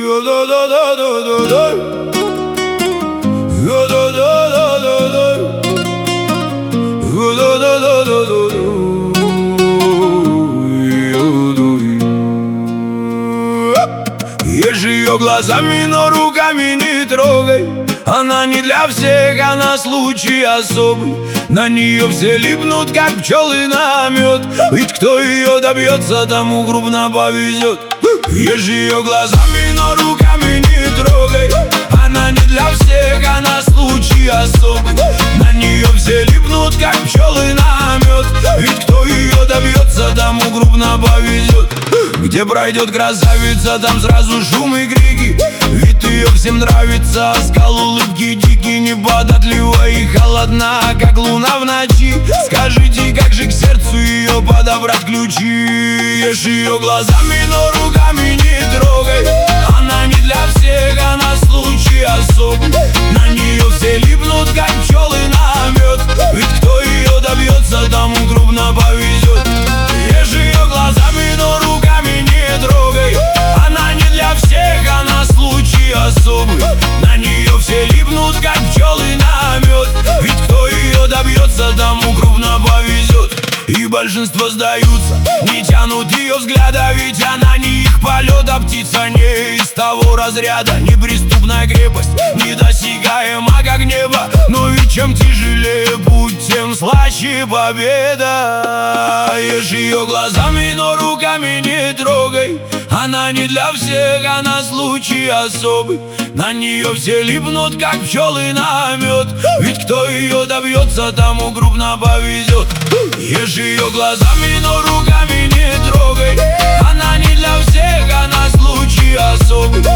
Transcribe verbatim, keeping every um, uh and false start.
Ешь ее глазами, но руками не трогай. Она не для всех, она случай особый. На нее все липнут, как пчелы на мед. Ведь кто ее добьется, тому крупно повезет. Ешь ее глазами, но руками не трогай. Она не для всех, она случай особый. На нее все липнут, как пчелы на мед. Ведь кто ее добьется, тому крупно повезет. Где пройдет красавица, там сразу шум и крики. Вид ее всем нравится, оскал улыбки дикий. Неподатлива и холодна, как луна в ночи. Скажите, как же к сердцу ее подобрать ключи? Ешь ее глазами, но руками не трогай. Она не для всех, она случай особый. На нее все липнут, как пчелы на мед. Ведь кто ее добьется, тому крупно повезет. Ешь ее глазами, но руками не трогай. Она не для всех, она случай особый. На нее все липнут, как пчелы на мед. Ведь кто ее добьется, тому крупно повезет. И большинство сдаются, не тянут ее взгляда. Ведь она не их полет, а птица не из того разряда. Неприступная крепость, недосягаема, как небо. Но ведь чем тяжелее путь, тем слаще победа. Ешь ее глазами, но руками не трогай. Она не для всех, она случай особый. На нее все липнут, как пчелы на мед. Ведь кто ее добьется, тому крупно повезет. Ешь ее глазами, но руками не трогай. Она не для всех, она случай особый.